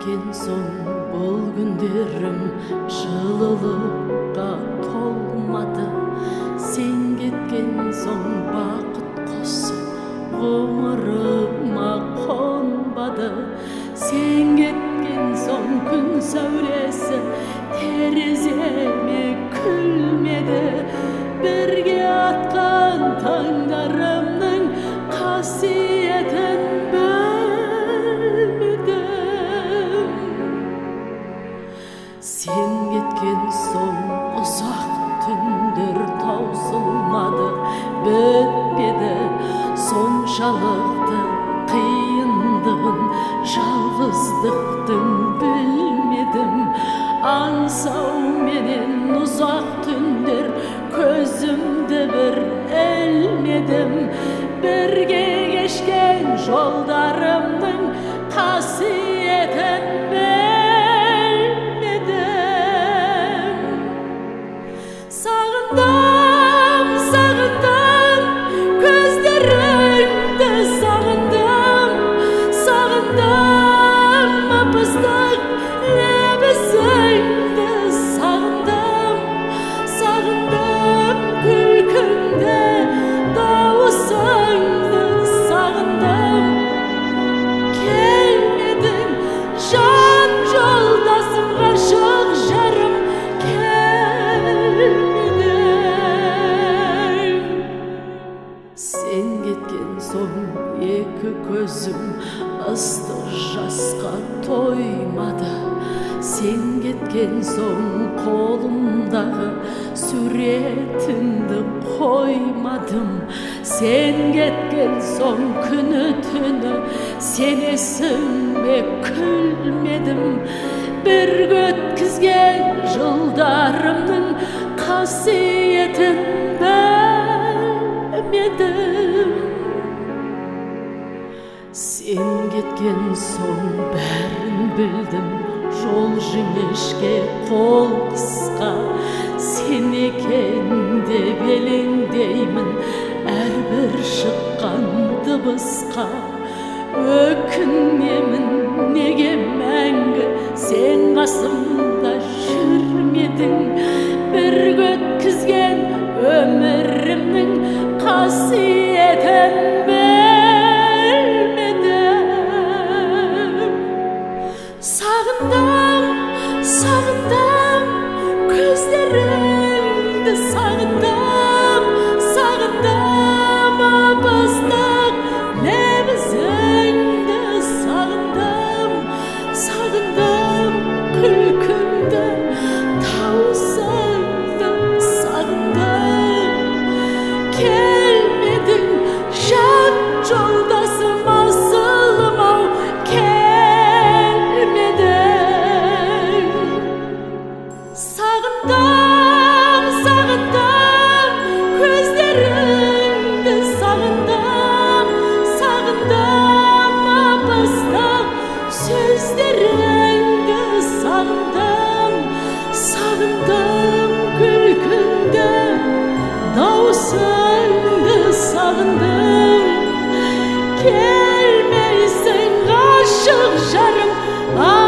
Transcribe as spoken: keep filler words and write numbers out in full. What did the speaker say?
кеткен соң бұл күндерім жылылыққа толмады. Сен кеткен соң бақыт құсы ғұмырыма қонбады. Сен кеткен соң күн сәулесі тереземе күлмеді. Бірге атқан таңдарымның қасиетін білмедім. Сен кеткен соң ұзақ түндер таусылмады, бітпеді соншалықты қиындығын, жалғыздықтың білмедім. Аңсау менен ұзақ түндер көзімді бір ілмедім. Бірге кешкен жолдарымның қасиетін білмедім. Сағындым, сағындым, көздеріңді сағындым. Сағындым, ып-ыстық лебізіңді сағындым. Сағындым, күлкіңді, дауысыңды сағындым. Келмедің жан жолдасым, ғашық жарым, келмедің. Сен кеткен соң екі көзім ыстық жасқа тоймады. Сен кеткен соң қолымдағы суретіңді қоймадым. Сен кеткен соң күні түні сенесің бе күлмедім. Бірге өткізген жылдарымның қасиетін білмедім. Сен кеткен соң бәрін білдім, жол жіңішке, қол қысқа. Сен екен деп елеңдеймін әрбір шыққан дыбысқа. Өкінемін неге мәңгі сен қасымда жүрмедің. Бірге өткізген өмірімнің қасиетін білмедім. Сағындым, сағындым, көздеріңді сағындым. Сағындым, ып-ыстық лебізіңді сағындым. Сағындым, күлкіңді, дауысыңды сағындым. Келмедің жан жолдасым, асылым-ау, келмедің. Сағындым, сағындым, көздеріңді сағындым. Сағындым, ып-ыстық сөздеріңді сағындым. Сағындым, күлкіңді, дауысыңды сағындым. Келмейсің ғашық жарым,